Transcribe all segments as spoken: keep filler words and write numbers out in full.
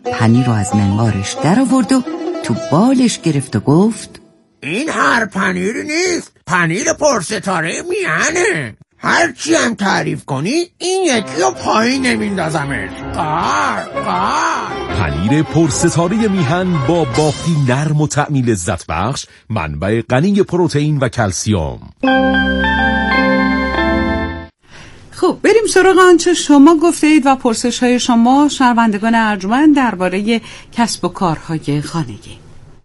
پنیر رو از منقارش در آورد و تو بالش گرفت و گفت این هر پنیری نیست، پنیر پرستاره میهنه. هرچی هم تعریف کنی این یکی رو پایین نمیندازمش. قار قار. پنیر پرستاره میهن با بافتی نرم و طعمی لذت بخش، منبع غنی پروتئین و کلسیم. خب بریم سراغ آنچه شما گفته اید و پرسش های شما شنوندگان ارجمند درباره کسب و کارهای خانگی.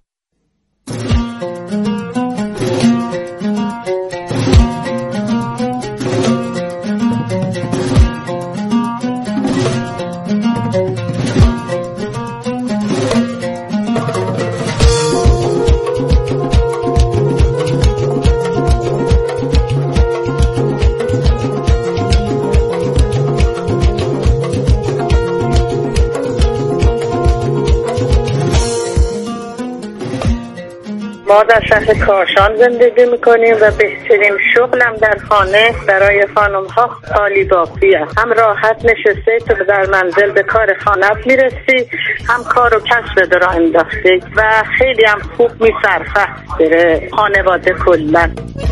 ما در شهر کاشان زندگی میکنیم و بهترین شغلم در خانه برای خانم ها قالی بافی است. هم راحت نشسته تو در منزل به کار خانت میرسی، هم کار و کسب را انداختی و خیلی هم خوب میصرفه بره خانواده کلن.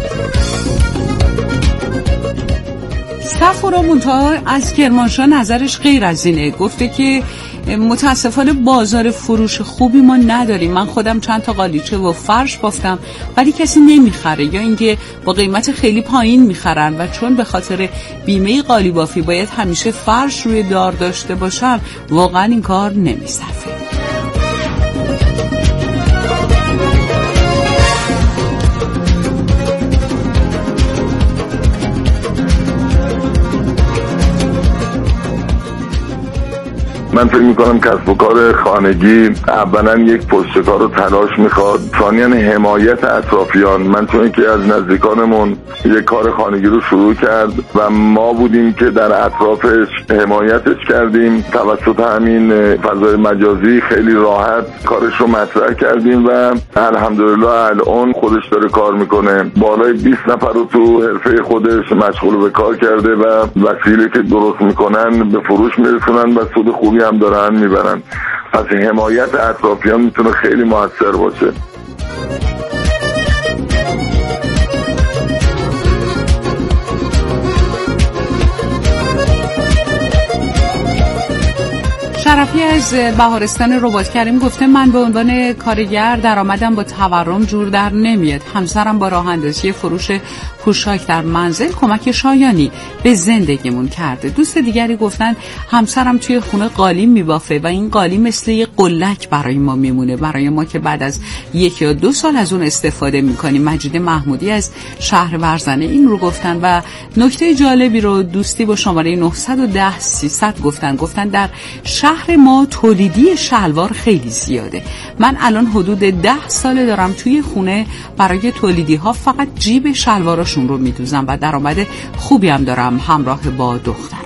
سفر منتها از کرمانشاه نظرش غیر از اینه. گفته که متاسفانه بازار فروش خوبی ما نداریم. من خودم چند تا قالیچه و فرش بافتم ولی کسی نمیخره یا اینکه با قیمت خیلی پایین میخرن و چون به خاطر بیمه قالی بافی باید همیشه فرش روی دار داشته باشم، واقعا این کار نمیصرفه. من فکر میکنم کسب و کار خانگی اولا یک پشتکار و تلاش میخواد، ثانیاً حمایت اطرافیان. من چون که از نزدیکانمون یک کار خانگی رو شروع کرد و ما بودیم که در اطرافش حمایتش کردیم، توسط همین فضای مجازی خیلی راحت کارش رو مطرح کردیم و الحمدلله الان خودش داره کار میکنه. بالای بیست نفر رو تو حرفه خودش مشغول به کار کرده و وسیله که درست میکنن به فروش میرسونن و سود خوبی هم دارن میبرن. پس حمایت اطرافیان میتونه خیلی موثر باشه. شرفی از بهارستان رباط کریم گفته من به عنوان کارگر درآمدم با تورم جور در نمیاد. همسرم با راه اندازی فروش پوشاک در منزل کمک شایانی به زندگیمون کرده. دوست دیگری گفتن همسرم توی خونه قالی میبافه و این قالی مثل یه قلک برای ما میمونه، برای ما که بعد از یک یا دو سال از اون استفاده میکنیم. مجید محمودی از شهر ورزنه این رو گفتن و نکته جالبی رو دوستی با شماره نه یک صفر سیصد گفتن. گفتن در شهر ما تولیدی شلوار خیلی زیاده. من الان حدود ده ساله دارم توی خونه برای تولیدی ها فقط جیب شلواراشون رو میدوزم و درآمد خوبی هم دارم همراه با دخترم.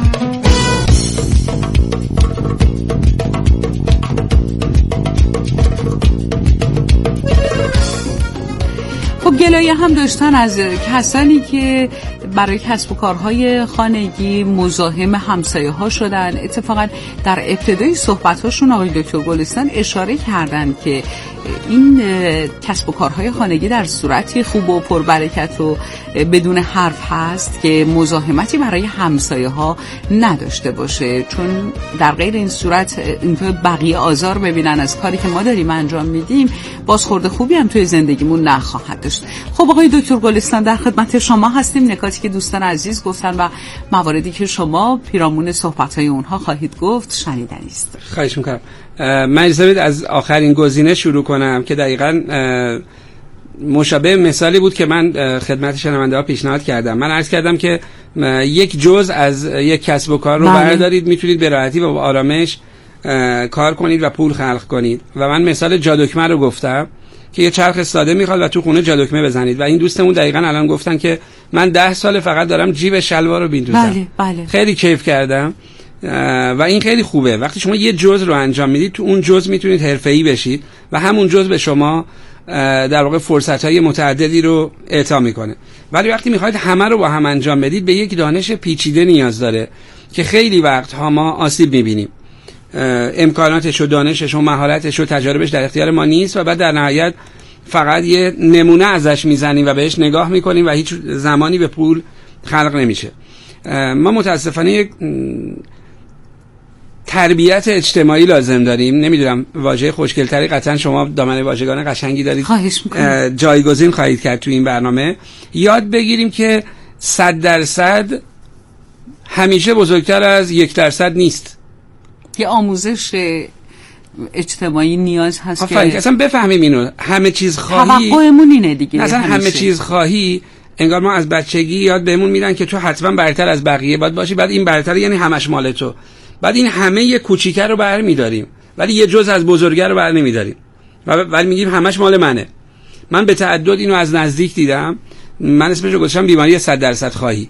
خب گلایه هم داشتن از کسانی که برای کسب و کارهای خانگی مزاحم همسایه ها شدن. اتفاقا در ابتدای صحبت هاشون آقای دکتر گلستان اشاره کردن که این کسب و کارهای خانگی در صورتی خوب و پربرکت و بدون حرف هست که مزاحمتی برای همسایه ها نداشته باشه، چون در غیر این صورت اینطور بقیه آزار ببینن از کاری که ما داریم انجام میدیم، بازخورد خوبی هم توی زندگیمون نخواهد داشت. خب آقای دکتر گلستان در خدمت شما هستیم. نکاتی که دوستان عزیز گفتن و مواردی که شما پیرامون صحبت‌های اونها خواهید گفت شنیدنی است. خواهش می‌کنم. من اجازه بدید از آخرین گزینه شروع کنم که دقیقاً مشابه مثالی بود که من خدمت شنونده‌ها پیشنهاد کردم. من عرض کردم که یک جزء از یک کسب و کار رو بردارید، میتونید به راحتی و با آرامش کار کنید و پول خلق کنید و من مثال جادوکمه رو گفتم که یه چرخ ساده میخواد و تو خونه جادوکمه بزنید و این دوستمون دقیقاً الان گفتن که من ده سال فقط دارم جیب شلوار رو بیندوزم. بله بله. خیلی کیف کردم و این خیلی خوبه. وقتی شما یه جزء رو انجام میدید تو اون جزء میتونید حرفه‌ای بشید و همون جزء به شما در واقع فرصت‌های متعددی رو اعطا میکنه. ولی وقتی میخواید همه رو با هم انجام بدید به یک دانش پیچیده نیاز داره که خیلی وقت‌ها ما آسیب میبینیم امکاناتش و دانشش و مهارتش و تجاربش در اختیار ما نیست و بعد در نهایت فقط یه نمونه ازش میزنیم و بهش نگاه میکنیم و هیچ زمانی به پول خلق نمیشه. ما متاسفانه یک تربیت اجتماعی لازم داریم. نمیدونم واژه خوشگل‌تری قطعا شما دامنه واژگان قشنگی دارید، خواهش میکنم جایگزین خواهید کرد تو این برنامه. یاد بگیریم که صد درصد همیشه بزرگتر از یک درصد نیست. یه آموزش اجتماعی نیاز هست که اصلا بفهمیم اینو. همه چیز خواهی توقعمون اینه دیگه. اصلا همه چیز خواهی انگار ما از بچگی یاد بهمون میدن که تو حتما برتر از بقیه باید باشی، بعد این برتر یعنی همش مال تو، بعد این همه یه کوچیکه رو بر میداریم ولی یه جزء از بزرگه رو بر نمیداریم ولی میگیم همش مال منه. من به تعدد اینو از نزدیک دیدم. من اسمش رو گذاشتم بیماری صد درصد خواهی.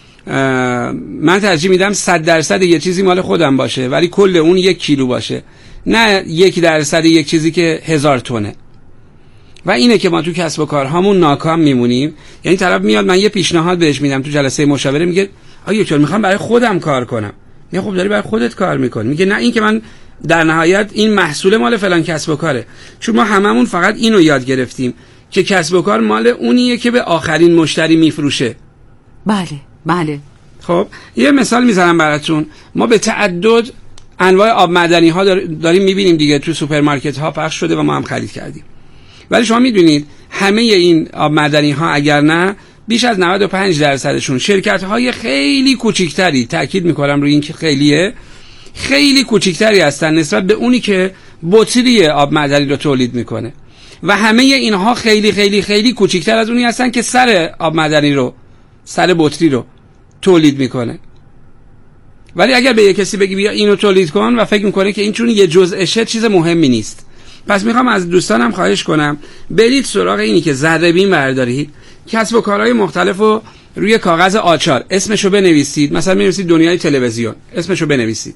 من ترجیح میدم صد درصد یه چیزی مال خودم باشه ولی کل اون یک کیلو باشه، نه یک درصد یک چیزی که هزار تونه. و اینه که ما تو کسب و کارهامون ناکام میمونیم. یعنی طرف میاد من یه پیشنهاد بهش میدم تو جلسه مشاوره، میگه آیا چرا میخوام برای خودم کار کنم؟ میگه خب داری برای خودت کار میکنی. میگه نه، این که من در نهایت این محصول مال فلان کسب و کاره. چون ما هممون فقط اینو یاد گرفتیم که کسب و کار مال اونیه که به آخرین مشتری میفروشه. بله بله. خب یه مثال میزنم براتون. ما به تعدد انواع آب معدنی ها داریم میبینیم دیگه، تو سوپرمارکت ها پخش شده و ما هم خرید کردیم. ولی شما میدونید همه این آب معدنی ها اگر نه بیش از نود و پنج درصدشون شرکت های خیلی کوچیکتری، تاکید میکنم روی این که خیلیه، خیلی کوچیکتری هستن نسبت به اونی که بطری آب معدنی رو تولید میکنه و همه اینها خیلی خیلی خیلی کوچیکتر از اونی هستن که سر آب معدنی رو، سر بطری رو تولید میکنه. ولی اگر به یک کسی بگی بیا اینو تولید کن و فکر میکنه که این چون یه جزءشه چیز مهمی نیست. پس میخوام از دوستانم خواهش کنم برید سراغ اینی که ذره بین بردارید، کسب و کارهای مختلفو روی کاغذ آچار اسمشو بنویسید. مثلا می‌نویسید دنیای تلویزیون، اسمشو بنویسید.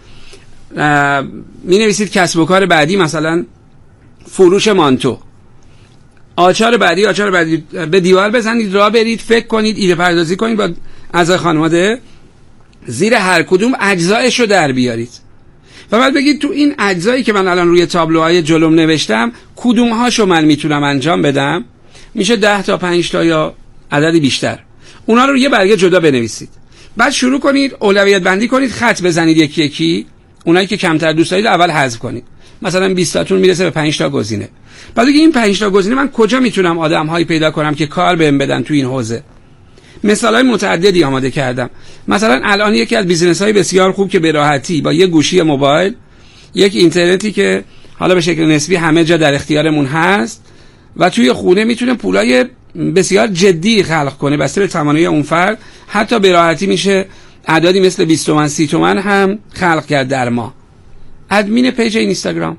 می‌نویسید کسب و کار بعدی مثلا فروش مانتو. آچار بعدی آچار بعدی به دیوار بزنید، راه برید، فکر کنید، ایده پردازی کنید با اعضای خانواده، زیر هر کدوم اجزایشو در بیارید و بعد بگید تو این اجزایی که من الان روی تابلوهای جلوم نوشتم کدوم هاشو من میتونم انجام بدم. میشه ده تا پنج تا یا عددی بیشتر. اونا رو یه برگه جدا بنویسید. بعد شروع کنید اولویت بندی کنید، خط بزنید یکی یکی. اونایی که کمتر دوست دارید اول حذف کنید. مثلا بیست تاتون میرسه به پنج تا گزینه. بعد دیگه این پنج تا گزینه من کجا میتونم آدم‌هایی پیدا کنم که کار بهم بدن تو این حوزه؟ مثالای متعددی آماده کردم. مثلا الان یکی از بیزینس‌های بسیار خوب که به راحتی با یه گوشی موبایل، یک اینترنتی که حالا به شکل نسبی همه جا در اختیارمون هست و توی خونه میتونه پولای بسیار جدی خلق کنه بسته به توانایی اون فرد. حتی به راحتی میشه اعدادی مثل بیست تومن سی تومن هم خلق کرد در ماه. ادمین پیج اینستاگرام.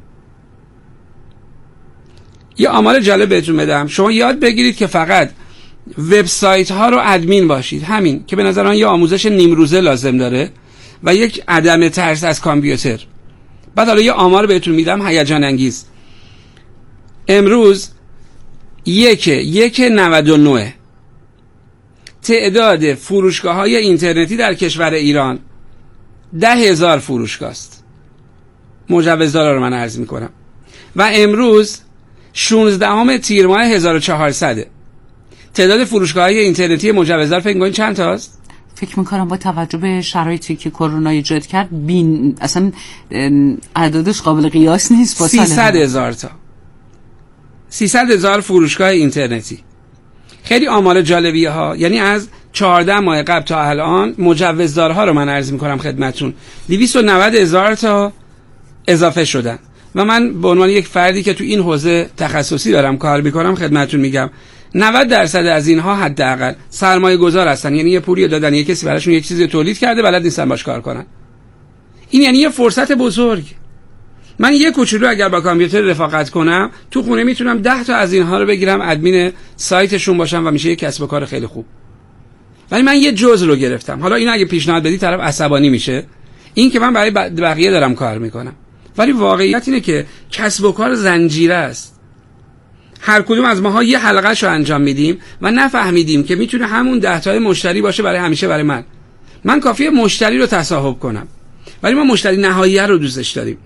یه آمار جالب بهتون بدم. شما یاد بگیرید که فقط وبسایت ها رو ادمین باشید، همین که به نظر من یه آموزش نیم روزه لازم داره و یک عدم ترس از کامپیوتر. بعد حالا یه آمار بهتون میدم هیجان انگیز. امروز یک یک نود و نه تعداد فروشگاه های اینترنتی در کشور ایران ده هزار فروشگاه است. مجوزدارا رو من عرض میکنم و امروز شانزدهم تیر ماه هزار و چهارصد تعداد فروشگاه های اینترنتی مجوزدار فکر می‌کنید چند تاست؟ فکر میکنم با توجه به شرایطی که کرونا ایجاد کرد بین اصلا عددش قابل قیاس نیست. با سیصد هزار تا سیصد هزار فروشگاه اینترنتی. خیلی آمار جالبیه ها. یعنی از چهارده ماه قبل تا الان مجوزدارها رو من عرض میکنم خدمتتون دویست و نود هزار تا اضافه شدن و من به عنوان یک فردی که تو این حوزه تخصصی دارم کار میکنم خدمتتون میگم نود درصد از اینها حداقل سرمایه گذار هستن. یعنی یه پولی دادن یک کسی براشون یک چیزی تولید کرده بلد نیستن باش کار کنن. این یعنی یه فرصت بزرگ. من یه کوچولو اگر با کامپیوتر رفاقت کنم تو خونه میتونم ده تا از اینها رو بگیرم ادمین سایتشون باشم و میشه یک کسب و کار خیلی خوب. ولی من یه جزء رو گرفتم. حالا اینو اگه پیشنهاد بدی طرف عصبانی میشه، این که من برای بقیه دارم کار میکنم. ولی واقعیت اینه که کسب و کار زنجیره است. هر کدوم از ماها یه حلقه‌شو انجام میدیم و نفهمیدیم که میتونه همون ده تای مشتری باشه برای همیشه برای من. من کافیه مشتری رو تصاحب کنم. ولی ما مشتری نهایی رو دوستش داریم.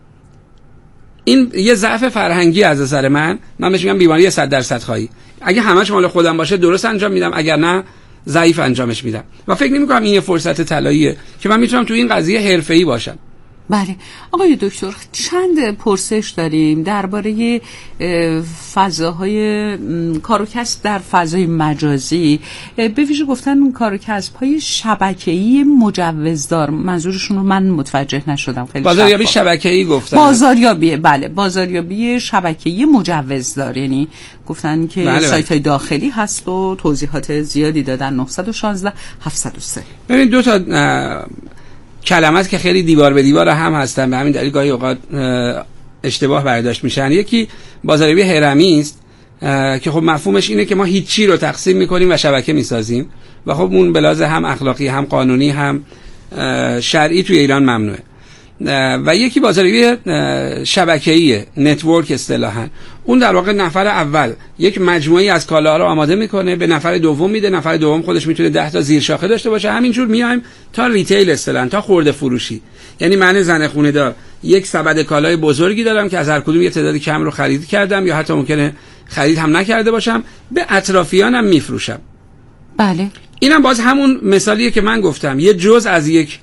این یه ضعف فرهنگی از نظر من، من بهش میگم بیماری صد درصد خواهی. اگه همش مال خودم باشه درست انجام میدم، اگر نه ضعیف انجامش میدم و فکر نمی‌کنم این یه فرصت طلاییه که من میتونم تو این قضیه حرفه‌ای باشم. بله آقای دکتر، چند پرسش داریم درباره فضاهای کار و کسب در فضای مجازی. به ویژه گفتن کار و کسب‌های شبکه‌ای مجوزدار، منظورشون رو من متوجه نشدم. خیلی بازاریابی شبکه‌ای گفتن. بازاریابی بله، بازاریابی شبکه‌ای مجوزدار، یعنی گفتن که بله سایت‌های داخلی هست و توضیحات زیادی دادن. نه یک شش هفت صفر سه. ببین دو تا کلمات که خیلی دیوار به دیوار هم هستن، به همین دلیل گاهی اوقات اشتباه برداشت میشن. یکی بازاریابی هرمی است که خب مفهومش اینه که ما هیچی رو تقسیم میکنیم و شبکه میسازیم و خب اون به لحاظ هم اخلاقی هم قانونی هم شرعی توی ایران ممنوعه. و یکی بازاریابی شبکه‌ای، نتورک اصطلاحاً. اون در واقع نفر اول یک مجموعه‌ای از کالاها رو آماده میکنه، به نفر دوم میده، نفر دوم خودش میتونه ده تا زیر شاخه داشته باشه. همینجور میایم تا ریتیل اصطلاحاً، تا خرده فروشی. یعنی من زن خونه دار یک سبد کالای بزرگی دارم که از هر کدوم یه تعداد کم رو خرید کردم یا حتی ممکنه خرید هم نکرده باشم، به اطرافیانم میفروشم. بله. اینم باز همون مثالیه که من گفتم، یه جزء از یک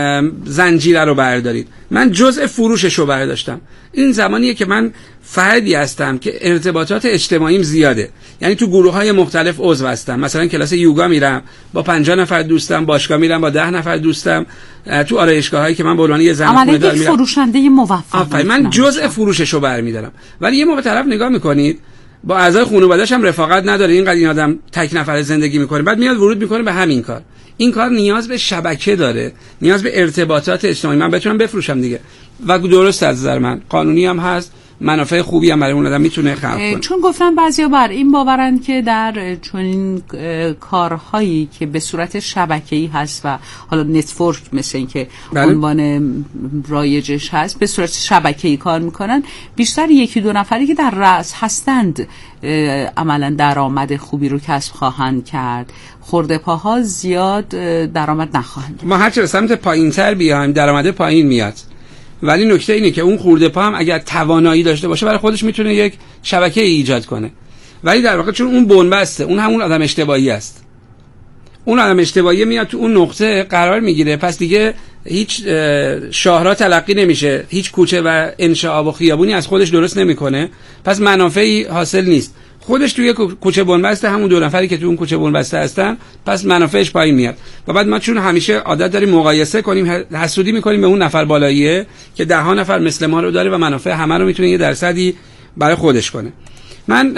زنجیره رو بردارید. من جزء فروشش رو برداشتم. این زمانیه که من فردی هستم که ارتباطات اجتماعیم زیاده، یعنی تو گروه‌های مختلف عضو هستم. مثلا کلاس یوگا میرم با پنجاه نفر دوستم، باشگاه میرم با ده نفر دوستم، تو آرایشگاهایی که من به عنوان یه زن خونه دار میرم. فروشنده موفق. من جزء فروشش رو برمی‌دارم. ولی یه موقع طرف نگاه میکنید با اعضای خانواده‌اش هم رفاقت نداره، اینقدر این آدم تک نفره زندگی میکنه، بعد میاد ورود میکنه به همین کار. این کار نیاز به شبکه داره، نیاز به ارتباطات اجتماعی، من بتونم بفروشم دیگه. و درست از نظر من قانونی هم هست، منافع خوبی هم برای اون آدم میتونه خلق کنه. چون گفتن بعضیا بر این باورن که در چنین کارهایی که به صورت شبکه‌ای هست و حالا نتورک مثل این که بله؟ عنوان رایجش هست، به صورت شبکه‌ای کار میکنن، بیشتر یکی دو نفری که در رأس هستند عملا درآمد خوبی رو کسب خواهند کرد. خرده پاها زیاد درآمد نخواهند. ما هر چه به سمت پایین‌تر بیایم درآمد پایین میاد. ولی نکته اینه که اون خورده پا هم اگر توانایی داشته باشه برای خودش میتونه یک شبکه ایجاد کنه. ولی در واقع چون اون بنبسته، اون همون آدم اشتباهی است. اون آدم اشتباهی میاد تو اون نقطه قرار میگیره، پس دیگه هیچ شاهراه تلقی نمیشه، هیچ کوچه و انشاء و خیابونی از خودش درست نمیکنه، پس منافعی حاصل نیست. خودش توی کوچه بنبسته، همون دو نفری که تو اون کوچه بنبسته هستن، پس منافعش پایین میاد. و بعد ما چون همیشه عادت داریم مقایسه کنیم، حسودی میکنیم به اون نفر بالاییه که ده ها نفر مثل ما رو داره و منافع همه رو میتونه یه درصدی برای خودش کنه. من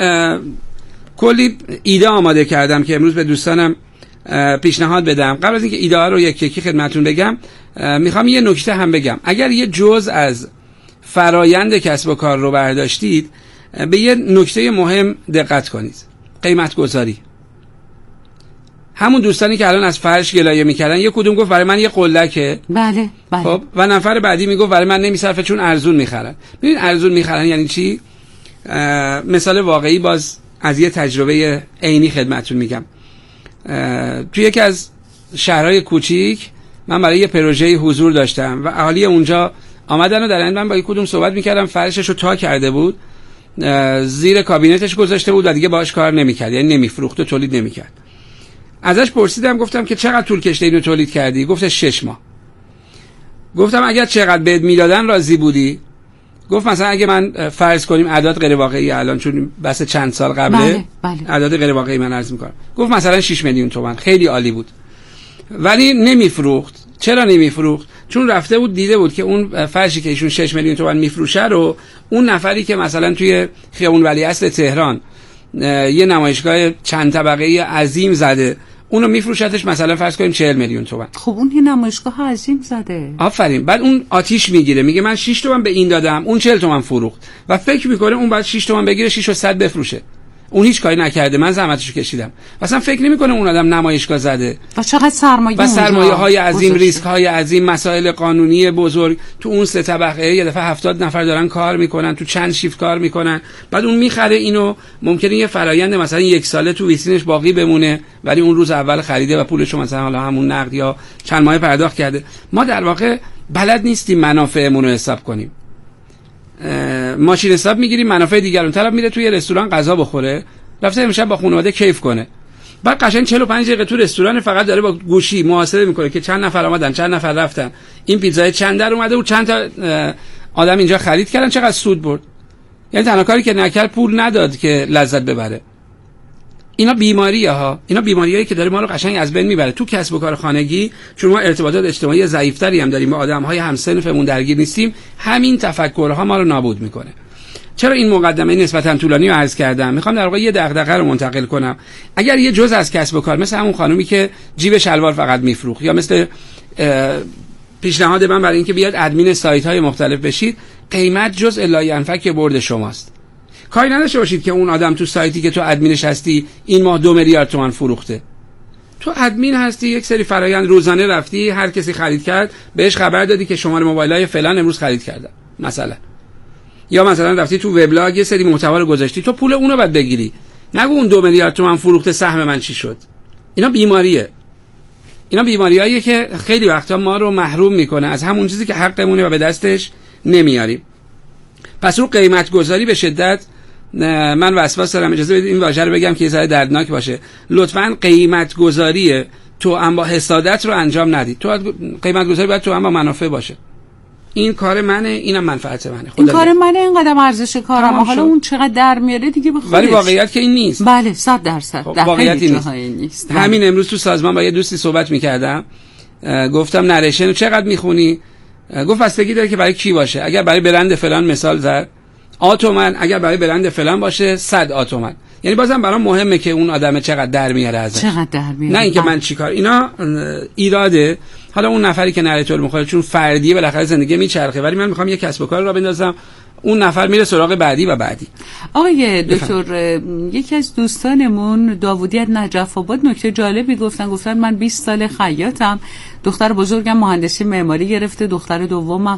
کلی ایده آماده کردم که امروز به دوستانم پیشنهاد بدم. قبل از اینکه ایده ها رو یک یکی خدمتتون بگم، میخوام یه نکته هم بگم. اگر یه جزء از فرایند کسب و کار رو برداشتید، به یه نکته مهم دقت کنید. قیمت گذاری. همون دوستانی که الان از فرش گلایه میکردن، یه کدوم گفت برای من یه قلکه. بله بله. خب و نفر بعدی میگفت برای من نمیصرفه چون ارزون میخرن. ببین ارزون میخرن یعنی چی؟ مثال واقعی باز از یه تجربه عینی خدمتتون میگم. توی یکی از شهرهای کوچیک من برای یه پروژه حضور داشتم و اهالی اونجا آمدن و در این من با یک کدوم صحبت میکردم، فرشش رو تا کرده بود، زیر کابینتش گذاشته بود و دیگه باهاش کار نمیکرد، یعنی نمیفروخت و تولید نمیکرد. ازش پرسیدم، گفتم که چقدر طول کشیده اینو تولید کردی؟ گفت شش ماه. گفتم اگر چقدر بهت میدادن راضی بودی؟ گفت مثلا اگه من فرض کنیم اعداد غیر واقعی الان چون بس چند سال قبله، بله، بله. اعداد غیر واقعی من عرض میکنم، گفت مثلا شش میلیون تومان. خیلی عالی بود ولی نمیفروخت. چرا نمیفروخت؟ چون رفته بود دیده بود که اون فرشی که ایشون شش میلیون تومان میفروشه رو اون نفری که مثلا توی خیابون ولیعصر تهران یه نمایشگاه چند طبقه‌ای عظیم زده، اونو میفروشتش مثلا فرض کنیم چهل میلیون تومان. خب اون یه نمایشگاه عظیم زده. آفرین. بعد اون آتیش میگیره، میگه من شش تومان به این دادم، اون چهل تومان فروخت و فکر میکنه اون بعد شش تومان بگیره، شش و صد بفروشه. اون هیچ کاری نکرده، من زحمتشو کشیدم. مثلا فکر نمیکنه اون آدم نمایشگاه زده و چقدر سرمایه و سرمایه های عظیم، ریسک های عظیم، مسائل قانونی بزرگ. تو اون سه طبقه یه دفعه هفتاد نفر دارن کار میکنن، تو چند شیفت کار میکنن. بعد اون میخره اینو، ممکنه یه فرآیند مثلا یک ساله تو ویترینش باقی بمونه ولی اون روز اول خریده و پولشو مثلا حالا همون نقد یا چند ماه پرداخت کرده. ما در واقع بلد نیستیم منافعمون رو حساب کنیم. ماشین حساب میگیریم، منافع دیگران. طرف میره توی رستوران غذا بخوره، رفته امشب با خانواده کیف کنه، بعد قشنگ چهل و پنج دقیقه تو رستوران فقط داره با گوشی محاسبه میکنه که چند نفر اومدن، چند نفر رفتن، این پیتزای چند در اومده و چند تا آدم اینجا خرید کردن، چقدر سود برد. یعنی تنها کاری که نکرد پول نداد که لذت ببره. اینا بیماریه ها، اینا بیماریایی که داره ما رو قشنگ از بین میبره. تو کسب و کار خانگی چون ما ارتباطات اجتماعی ضعیف‌تری هم داریم، با آدم‌های همسنفمون درگیر نیستیم، همین تفکرها ما رو نابود میکنه. چرا این مقدمه نسبتا طولانی رو عرض کردم؟ میخوام در واقع یه دغدغه رو منتقل کنم. اگر یه جزء از کسب و کار مثل همون خانومی که جیب شلوار فقط میفروخت، یا مثل پیشنهاد من برای اینکه بیاد ادمین سایت‌های مختلف بشید، قیمت جزء لاینفک برد شماست. کاری نداشته باشید که اون آدم تو سایتی که تو ادمینش هستی این ماه دو میلیارد تومان فروخته. تو ادمین هستی، یک سری فرایند روزانه رفتی، هر کسی خرید کرد بهش خبر دادی که شماره موبایل‌های فلان امروز خرید کردن مثلا، یا مثلا رفتی تو وبلاگ یه سری محتوا رو گذاشتی، تو پول اونو باید بگیری. نگو اون دو میلیارد تومان فروخته سهم من چی شد. اینا بیماریه. اینا بیماریاییه که خیلی وقتا ما رو محروم میکنه از همون چیزی که حقمونه و به دستش نمیاریم. پس رو قیمت گذاری به شدت من وسواس دارم، اجازه بدید این واژه رو بگم که یه ذره دردناک باشه. لطفاً قیمت گذاری تو هم با حسادت رو انجام ندید. تو قیمت گذاری باید تو هم با منافع باشه. این کار منه، اینم منفعت منه. این کار منه، اینقدر ارزش کارم، حالا اون چقدر در میاره دیگه به خودش. ولی واقعیت که این نیست. بله صد درصد. خب واقعیت این نیست. نیست. همین امروز تو سازمان با یه دوستی صحبت می‌کردم، گفتم نریشن چقدر میخونی؟ گفت بستگی داره که برای کی باشه. اگر برای برند فلان مثال زد آتومن، اگر برای برند فلان باشه صد آتومن. یعنی بازم برام مهمه که اون آدم چقدر در میاره ازش، چقدر در میاره، نه اینکه من چیکار. اینا ایراده. حالا اون نفری که نره طول میخوره چون فردیه بالاخره زندگی میچرخه، ولی من میخوام یه کسب و کار را بندازم، اون نفر میره سراغ بعدی و بعدی. آقای دکتر، یکی از دوستانمون داوودی از نجف آباد نکته جالبی گفتن. گفتن من بیست سال خیاطم، دختر بزرگم مهندسی معماری گرفته، دختر دومم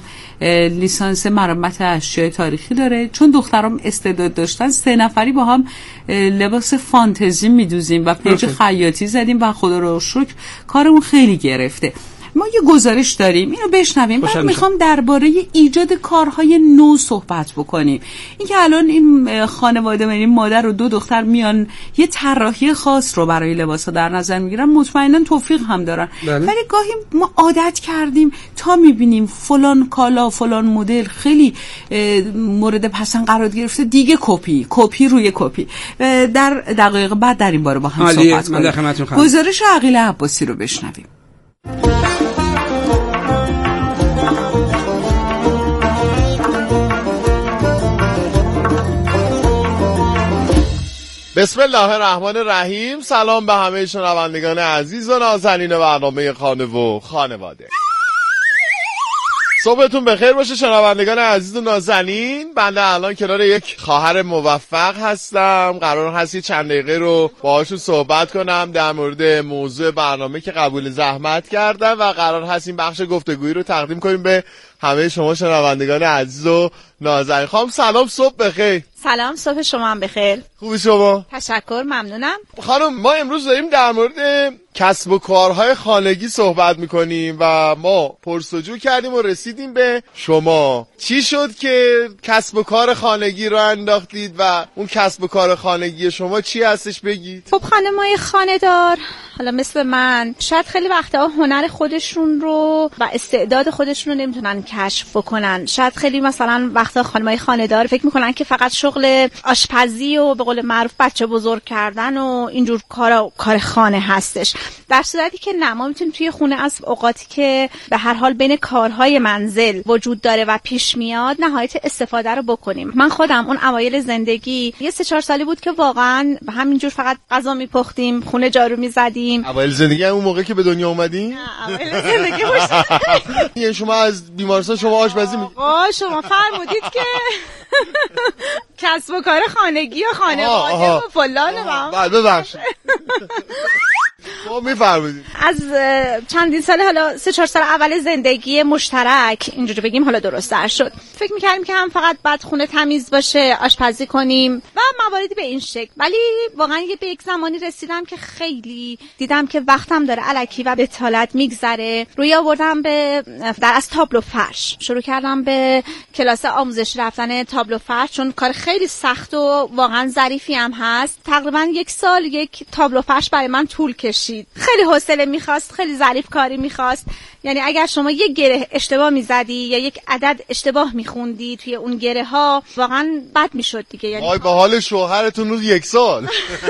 لیسانس مرمت اشیاء تاریخی داره. چون دخترام استعداد داشتن سه نفری با هم لباس فانتزی میدوزیم و پیج خیاطی زدیم و خدا رو شکر کارمون خیلی گرفته. ما یه گزارش داریم، اینو بشنویم. بعد میخوام درباره ایجاد کارهای نو صحبت بکنیم. اینکه الان این خانواده، یعنی مادر و دو دختر میان یه طراحی خاص رو برای لباسا در نظر میگیرن، مطمئنا توفیق هم دارن. بله. ولی گاهی ما عادت کردیم تا میبینیم فلان کالا فلان مدل خیلی مورد پسند قرار گرفته، دیگه کپی کپی روی کپی. در دقایق بعد در این باره با هم صحبت کنیم. گزارش عقیل عباسی رو بشنویم. بسم الله الرحمن الرحیم. سلام به همه شنوندگان عزیز و نازنین برنامه خانه و خانواده. صبحتون بخیر باشه شنوندگان عزیز و نازنین. بنده الان کنار یک خواهر موفق هستم، قرار هست یه چند دقیقه رو باهاشون صحبت کنم در مورد موضوع برنامه که قبول زحمت کردم و قرار هست این بخش گفتگویی رو تقدیم کنیم به همه شما شنوندگان عزیز و نازنین. خانم سلام، صبح بخیر. سلام، صبح شما هم بخیر. خوبی شما؟ تشکر، ممنونم. خانم ما امروز داریم در مورد کسب و کارهای خانگی صحبت میکنیم و ما پرسجو کردیم و رسیدیم به شما. چی شد که کسب و کار خانگی رو انداختید و اون کسب و کار خانگی شما چی هستش بگید؟ خب خانمای خانه‌دار حالا مثل من شاید خیلی وقتا هنر خودشون رو و استعداد خودشون رو نمیتونن کشف کنن. شاید خیلی مثلا وقتا خانمای خانه‌دار فکر میکنن که فقط شغل آشپزی و به قول معروف بچه بزرگ کردن و اینجور کارا کار خانه هستش، در صورتی که نه، ما میتونیم توی خونه از اوقاتی که به هر حال بین کارهای منزل وجود داره و پیش میاد نهایت استفاده رو بکنیم. من خودم اون اوایل زندگی یه سه چهار سالی بود که واقعا همینجور فقط غذا میپختیم، خونه جارو میزدیم. اوایل زندگی اون موقع که به دنیا اومدین؟ نه اوایل زندگی باشه. یعنی شما از بیمارستان شما آشپزی می آقا شما فرمودید که کسب و کار خانگی و خانواده و فلان و بله ببخشید. خب میفرمایید. از چندین سال، حالا سه چهار سال اول زندگی مشترک اینجوری بگیم حالا درست‌تر شد. فکر می‌کردیم که هم فقط بعد خونه تمیز باشه، آشپزی کنیم و مواردی به این شکل. ولی واقعا یه به یک زمانی رسیدم که خیلی دیدم که وقتم داره الکی و بتالت میگذره. روی آوردم به در از تابلو فرش. شروع کردم به کلاس آموزش رفتن تابلو فرش، چون کار خیلی سخت و واقعا ظریفی هم هست. تقریبا یک سال یک تابلو فرش برای من طول کشید. خیلی حوصله می‌خواست، خیلی ظریف کاری می‌خواست. یعنی اگر شما یک گره اشتباه می‌زدی یا یک عدد اشتباه می‌خوندی توی اون گره ها، واقعا بد می‌شد دیگه. یعنی وای به حال شوهرتون روز یک سال.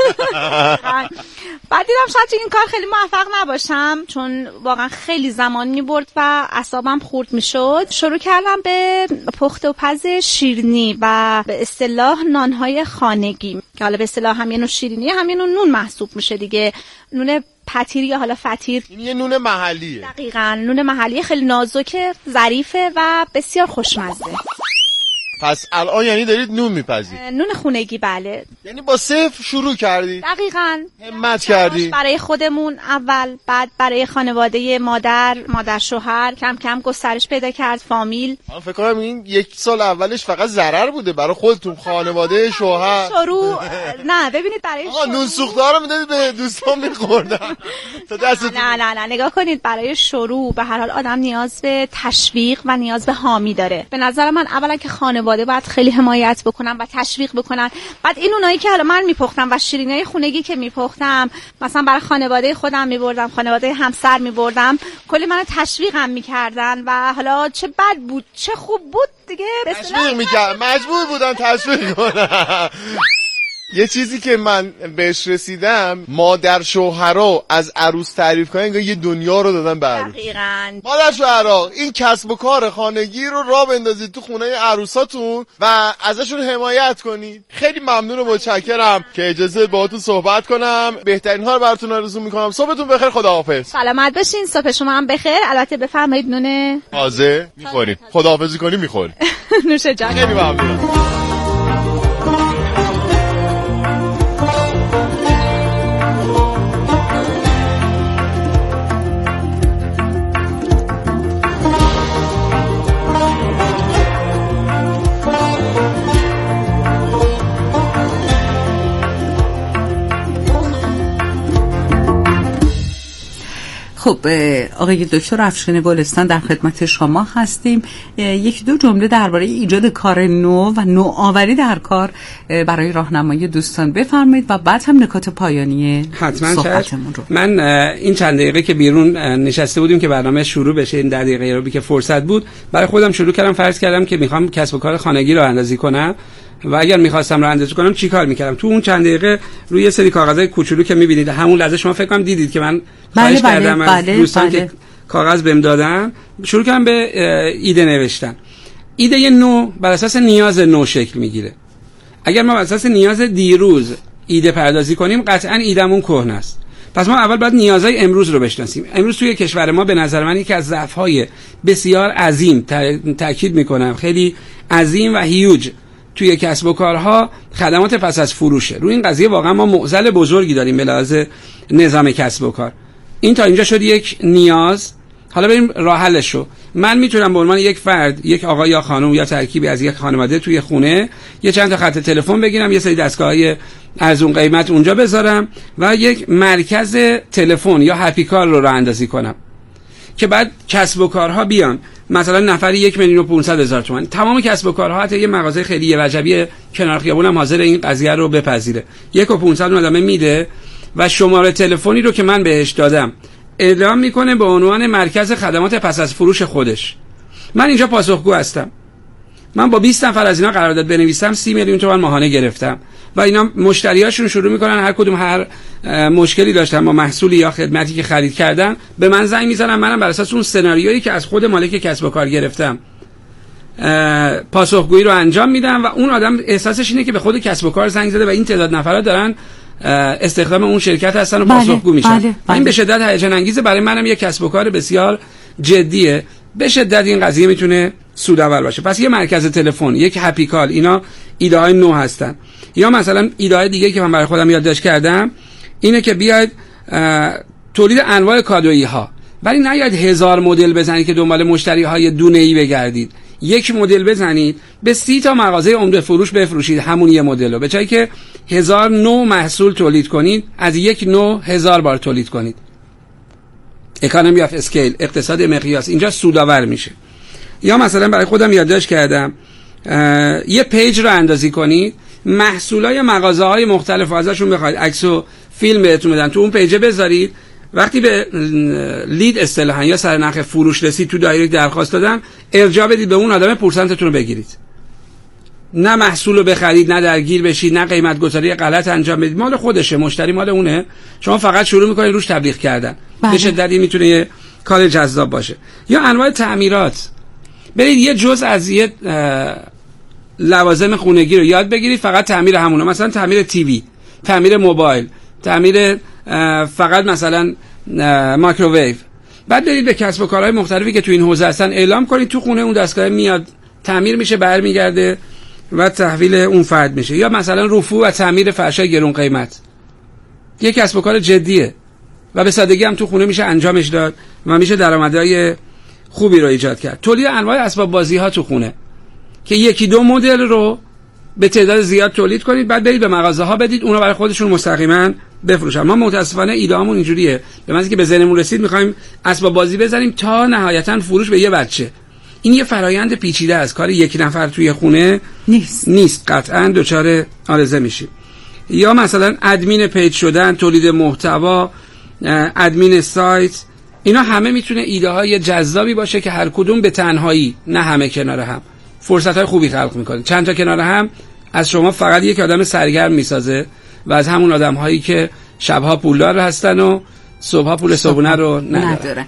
بعد دیدم شاید این کار خیلی موفق نباشم، چون واقعا خیلی زمان می‌برد و اعصابم خورد می‌شد. شروع کردم به پخت و پز شیرینی و به اصطلاح نان‌های خانگی، که حالا به اصطلاح هم یه نوع شیرینی هم یه نوع نون محسوب میشه دیگه. نون پتیر یا حالا فطیر. این یه نون محلیه. دقیقاً نون محلی خیلی نازکه، ظریفه و بسیار خوشمزه. پس الان یعنی دارید نون میپزید؟ نون خونگی، بله. یعنی با صفر شروع کردید؟ دقیقاً. همت کردید برای خودمون اول، بعد برای خانواده مادر، مادر شوهر، کم کم گسترش پیدا کرد، فامیل. من فکر کنم این یک سال اولش فقط ضرر بوده برای خودتون، خانواده، شوهر. شروع نه ببینید برای آقا نون سوختار رو میدادید به دوستان میخوردن تا دستتون. نه نه نه نگاه کنید، برای شروع به هر حال آدم نیاز به تشویق و نیاز به حامی داره. به نظر من اولا که خانواده باید خیلی حمایت بکنن و تشویق بکنن. بعد این اونایی که حالا من میپختم و شیرینیای خونگی که میپختم، مثلا برای خانواده خودم میبردم، خانواده همسر میبردم، کلی منو تشویقم میکردن و حالا چه بد بود چه خوب بود دیگه تشویق میکرد، مجبور بودن تشویق کنن. یه چیزی که من بهش رسیدم، مادر شوهرها از عروس تعریف کنن انگار یه دنیا رو دادن به عروس. دقیقاً. مادر شوهرها این کسب و کار خانگی رو راه بندازید تو خونه عروساتون و ازشون حمایت کنید. خیلی ممنون و متشکرم که اجازه باهاتون صحبت کنم. بهترین ها رو براتون آرزو میکنم. صبحتون بخیر، خداحافظ. سلامت باشین، صبح شما هم بخیر. البته بفرمایید نون تازه میخورید. خداحافظی کنی میخورید. نوش جان. خیلی ممنونم. خب آقای دکتر افشین گلستان در خدمت شما هستیم. یک دو جمله درباره ایجاد کار نو و نوآوری در کار برای راهنمایی دوستان بفرمایید و بعد هم نکات پایانی صحبتمون رو. من این چند دقیقه که بیرون نشسته بودیم که برنامه شروع بشه، این در دقیقه رو که فرصت بود برای خودم شروع کردم، فرض کردم که میخوام کسب و کار خانگی رو اندازی کنم و اگر می‌خواستم راه اندازی کنم چی کار می‌کردم. تو اون چند دقیقه روی یه سری کاغذهای کوچولو که می‌بینید، همون لحظه شما فکر کنم دیدید که من خواهش بله کردم بله از بله دوستان بله. که کاغذ بهم دادن، شروع کردم به ایده نوشتن. ایده نو بر اساس نیاز نو شکل می‌گیره. اگر ما بر اساس نیاز دیروز ایده پردازی کنیم، قطعاً ایدهمون کهنه است. پس ما اول باید نیازهای امروز رو بشناسیم. امروز توی کشور ما به نظر من یکی از ضعف‌های بسیار عظیم، تاکید می‌کنم خیلی عظیم و هیوج توی کسب و کارها خدمات پس از فروشه. روی این قضیه واقعا ما معضل بزرگی داریم به لحاظ نظام کسب و کار. این تا اینجا شد یک نیاز، حالا بریم راه حلشو. من میتونم به عنوان یک فرد، یک آقا یا خانم یا ترکیبی از یک خانواده توی خونه یه چند تا خط تلفن بگیرم، یه سری دستگاه‌های ارزون قیمت اونجا بذارم و یک مرکز تلفن یا هپی کار رو راه اندازی کنم که بعد کسب و کارها بیان، مثلا نفری یک میلیون و پانصد هزار تومان. تمام کسب و کارها، حتی یه مغازه خیلی یه وجبی کنار خیابون هم حاضر این قضیه رو بپذیره. یک و پانصد آدمه میده و شماره تلفنی رو که من بهش دادم اعلام میکنه به عنوان مرکز خدمات پس از فروش خودش. من اینجا پاسخگو هستم. من با بیست نفر از اینا قرارداد بنویسم، سی میلیون تومان ماهانه گرفتم و اینا مشتریاشون شروع میکنن هر کدوم هر مشکلی داشتن با محصولی یا خدمتی که خرید کردن به من زنگ میزنن. منم بر اساس اون سناریویی که از خود مالک کسب و کار گرفتم پاسخگویی رو انجام میدم و اون آدم احساسش اینه که به خود کسب و کار زنگ زده و این تعداد نفرات دارن استخدام اون شرکت هستن و بله، پاسخگو میشن. بله، بله. این به شدت هیجان انگیزه. برای منم یک کسب و کار بسیار جدیه. به شدت این قضیه میتونه سودآور باشه. پس یه مرکز تلفن، یک هپی کال، اینا ایده های نو هستن. یا مثلا ایده های دیگه که من برای خودم یادداشت کردم اینه که بیاید تولید انواع کادویی ها. ولی نیاید هزار مدل بزنید که دنبال مشتری های دونه ای بگردید. یک مدل بزنید به سی تا مغازه عمده فروش بفروشید همون یه مدل رو، به جایی که هزار نوع محصول تولید کنید از یک نوع هزار بار تولید کنید. اکانومی آف اسکیل، اقتصاد مقیاس، اینجا سودآور میشه. یا مثلا برای خودم یادداشت کردم یه پیج رو اندازی کنید، محصولای مغازه های مختلف ازشون بخواید عکس و فیلم بهتون بدن، تو اون پیج بذارید. وقتی به لید اصطلاحاً یا سرنخ فروش رسید تو دایرکت درخواست دادم، ارجاع بدید به اون آدم، پرسنتتون رو بگیرید. نه محصول رو بخرید، نه درگیر بشید، نه قیمت گذاری غلط انجام بدید. مال خودشه، مشتری مال اونه، شما فقط شروع میکنید روش تبلیغ کردن. به شدت میتونه یه کار جذاب باشه. یا انواع تعمیرات، برید یه جزء از یه لوازم خونگی رو یاد بگیرید، فقط تعمیر همونه، مثلا تعمیر تیوی، تعمیر موبایل، تعمیر فقط مثلا مایکروویو. بعد برید به کسب و کارهای مختلفی که تو این حوزه هستن اعلام کنید، تو خونه اون دستگاه میاد تعمیر میشه، برمیگرده و تحویل اون فرد میشه. یا مثلا رفو و تعمیر فرشای گرون قیمت، یک کسب و کار جدیه و به سادگی هم تو خونه میشه انجامش داد و میشه درآمدهای خوبی رو ایجاد کرد. تولید انواع اسباب بازی ها تو خونه که یکی دو مدل رو به تعداد زیاد تولید کنید، بعد برید به مغازه ها بدید، اونا برای خودشون مستقیما بفروشن. ما متاسفانه ایده‌مون اینجوریه، به معنی که به ذهنمون رسید می‌خوایم اسباب بازی بزنیم تا نهایتاً فروش به یه بچه. این یه فرایند پیچیده است، کار یک نفر توی خونه نیست نیست قطعاً دچار آرزه میشیم. یا مثلا ادمین پیج شدن، تولید محتوا، ادمین سایت، اینا همه میتونه ایده های جذابی باشه که هر کدوم به تنهایی، نه همه کنار هم، فرصت های خوبی خلق میکنه. چند تا کنار هم از شما فقط یک آدم سرگرم میسازه و از همون آدم هایی که شبها پولدار هستن و صبحها پول صبحونه رو ندارن.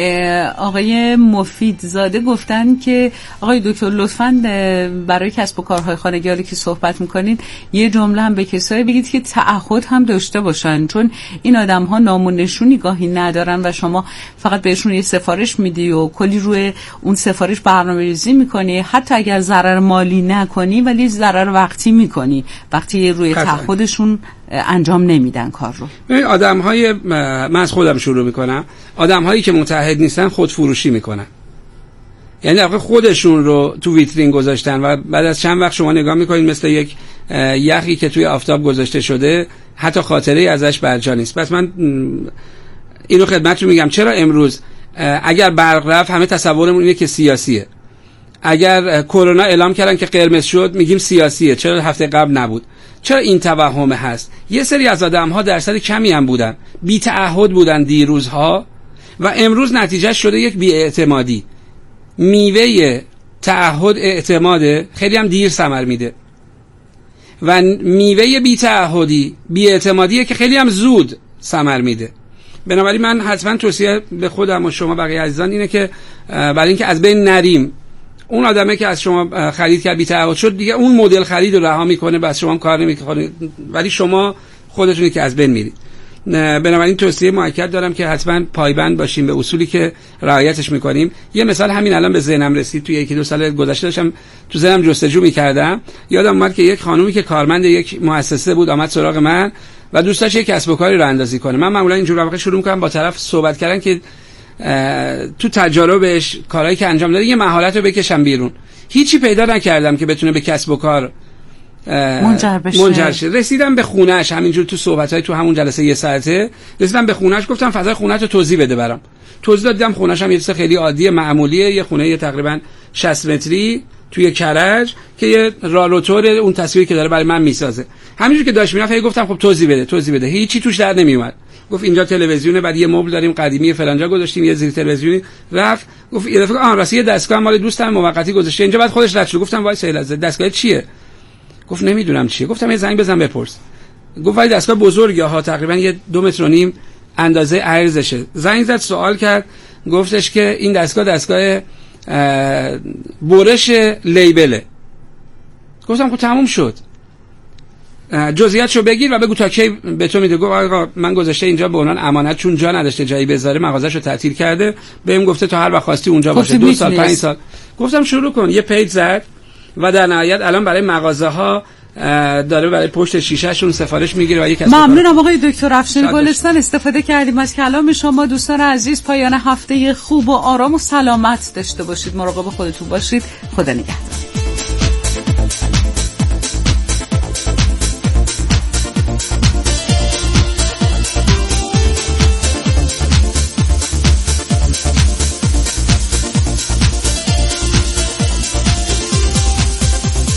آقای مفیدزاده گفتن که آقای دکتر لطفاً برای کسب و کارهای خانگی که صحبت میکنین یه جمله هم به کسایی بگید که تعهد هم داشته باشن، چون این آدم ها نام و نشونی گاهی ندارن و شما فقط بهشون یه سفارش میدی و کلی روی اون سفارش برنامه‌ریزی میکنی، حتی اگر ضرر مالی نکنی ولی ضرر وقتی میکنی وقتی روی تعهدشون انجام نمیدن کار رو. آدم‌های من از خودم شروع میکنم، آدم‌هایی که متعهد نیستن خودفروشی میکنن، یعنی واقعا خودشون رو تو ویترین گذاشتن و بعد از چند وقت شما نگاه میکنید مثل یک یخی که توی آفتاب گذاشته شده، حتی خاطره‌ای ازش برجا نیست. پس من اینو خدمتتون میگم، چرا امروز اگر برق رفت همه تصورمون اینه که سیاسیه، اگر کرونا اعلام کردن که قرمز شد میگیم سیاسیه، چرا هفته قبل نبود؟ چرا این توهم هست؟ یه سری از آدم‌ها درصد کمی هم بودن، بی تعهد بودن دیروزها و امروز نتیجه شده یک بی‌اعتمادی. میوه تعهد اعتماده، خیلی هم دیر ثمر میده و میوه بی تعهدی بی‌اعتمادیه که خیلی هم زود ثمر میده. بنابراین من حتما توصیه به خودم و شما بقیه عزیزان اینه که برای اینکه از بین نریم، اون آدمه که از شما خرید کرد بی تعهد شد دیگه اون مدل خرید رو رها میکنه، بس شما هم کار نمیکنه، ولی شما خودتونی که از بین میرید. بنابراین توصیه مؤکد دارم که حتما پایبند باشیم به اصولی که رعایتش میکنیم. یه مثال همین الان به ذهنم رسید، توی یکی دو سال گذشته داشتم تو ذهنم جستجو میکردم، یادم اومد که یک خانومی که کارمند یک مؤسسه بود آمد سراغ من و دوست داشت یک کسب و کاری راه اندازی کنه. من معمولا اینجور واقعا شروع میکنم با طرف صحبت کردن که تو تجاربش کارهایی که انجام داده یه مهارت رو بکشم بیرون. هیچی پیدا نکردم که بتونه به کسب و کار منجر بشه. منجر شه. رسیدم به خونه‌اش، همینجور تو صحبت‌های تو همون جلسه یه ساعته رسیدم به خونه‌اش، گفتم فضای خونه‌ت رو توضیح بده برام. توضیح دادم. خونه‌اش هم یه چیز خیلی عادیه، معمولیه، یه خونه یه تقریبا شصت متری توی کرج که یه رالوتور اون تصویری که داره برای من میسازه. همینجور که داشت میرفت گفتم خب توضیح بده توضیح بده هیچی توش در نمیومد. گفت اینجا تلویزیونه، بعد یه مبل داریم قدیمی فلانجا گذاشتیم، یه زیر تلویزیونی رفت. گفت یه دفعه آن راستی یه دستگاه مال دوستم موقتی گذاشته اینجا، بعد خودش رد شد. گفتم وای سهل از دستگاه چیه؟ گفت نمیدونم چیه. گفتم یه زنگ بزن بپرس. گفت وای دستگاه بزرگه ها، تقریبا یه دو متر و نیم اندازه عرضشه. زنگ زد سوال کرد، گفتش که این دستگاه دستگاه برش لیبله. گفتم خب تموم شد، جزئیاتشو بگیر و بگو تا کی به تو میده. گفت آقا من گذاشته اینجا به عنوان امانت، چون جا نداشته جایی بذاره مغازه‌شو تعطیل کرده، بهم گفته تا هر وقت خواستی اونجا باشه، دو سال پنج سال. گفتم شروع کن. یه پیج زد و در نهایت الان برای مغازه ها داره برای پشت شیشهشون سفارش میگیره و یک ممنونم آقای دکتر افشین گلستان. استفاده کردیم از کلام شما. دوستان عزیز پایان هفته خوب و آرام و سلامت داشته باشید، مراقب خودتون باشید. خدا نگهدار.